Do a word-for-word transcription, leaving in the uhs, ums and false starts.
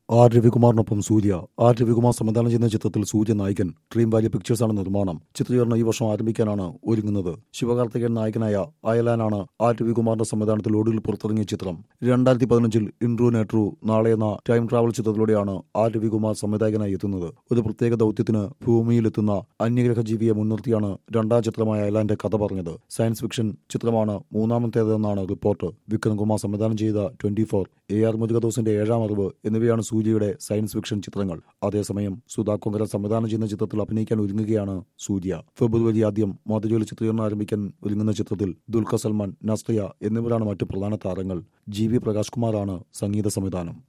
R രവികുമാറിനൊപ്പം Suriya. R Ravikumar സംവിധാനം ചെയ്യുന്ന ചിത്രത്തിൽ സൂര്യ നായകൻ. ഡ്രീം വാലി പിക്ചേഴ്സാണ് നിർമ്മാണം. ചിത്രീകരണം ഈ വർഷം ആരംഭിക്കാനാണ് ഒരുങ്ങുന്നത്. ശിവകാർത്തികേയൻ നായകനായ അയലാനാണ് ആർ രവികുമാറിന്റെ സംവിധാനത്തിൽ ഒടുവിൽ പുറത്തിറങ്ങിയ ചിത്രം. രണ്ടായിരത്തി പതിനഞ്ചിൽ ഇൻട്രൂ നേട്രൂ നാളെ എന്ന ടൈം ട്രാവൽ ചിത്രത്തിലൂടെയാണ് ആർ രവികുമാർ സംവിധായകനായി എത്തുന്നത്. ഒരു പ്രത്യേക ദൗത്യത്തിന് ഭൂമിയിലെത്തുന്ന അന്യഗ്രഹ ജീവിയെ മുൻനിർത്തിയാണ് രണ്ടാം ചിത്രമായ അയലാന്റെ കഥ പറഞ്ഞത്. സയൻസ് ഫിക്ഷൻ ചിത്രമാണ് മൂന്നാമത്തേതെന്നാണ് റിപ്പോർട്ട്. വിക്രം കുമാർ സംവിധാനം ചെയ്ത ട്വന്റി ഫോർ, എ ആർ മുരുകദോസിന്റെ ഏഴാം അറിവ് എന്നിവയാണ് സൂര്യയുടെ സയൻസ് ഫിക്ഷൻ ചിത്രങ്ങൾ. അതേസമയം സുധാ കൊങ്കര സംവിധാനം ചെയ്യുന്ന ചിത്രത്തിൽ അഭിനയിക്കാൻ ഒരുങ്ങുകയാണ് സൂര്യ. ഫെബ്രുവരി ആദ്യം മധുരയിൽ ചിത്രീകരണം ആരംഭിക്കാൻ ഒരുങ്ങുന്ന ചിത്രത്തിൽ ദുൽഖർ സൽമാൻ, നസ്രിയ എന്നിവരാണ് മറ്റു പ്രധാന താരങ്ങൾ. ജി വി പ്രകാശ് കുമാറാണ് സംഗീത സംവിധാനം.